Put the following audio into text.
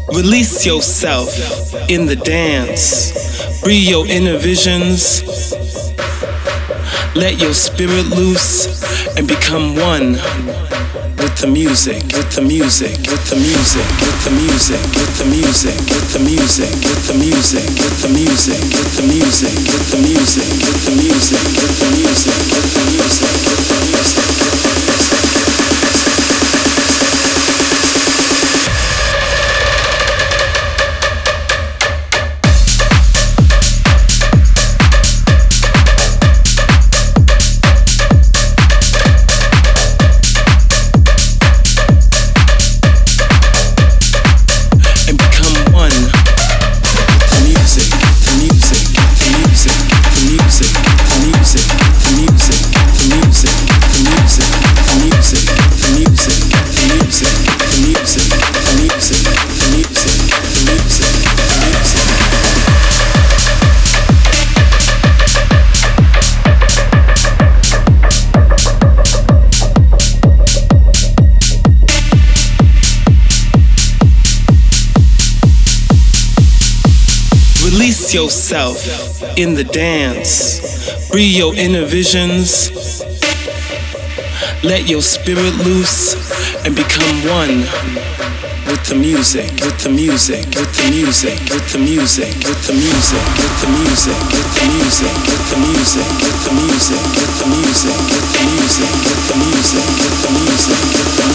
Release yourself in the dance. Free your inner visions. Let your spirit loose and become one with the music, with the music, with the music, with the music, with the music, with the music, with the music, with the music, with the music, with the music, with the music, with the music, with the music, with the music, with the music. Release yourself in the dance. Free your inner visions. Let your spirit loose and become one with the music, with the music, with the music, with the music, with the music, with the music, with the music, with the music, with the music, with the music, with the music, with the music, with the music, with the music.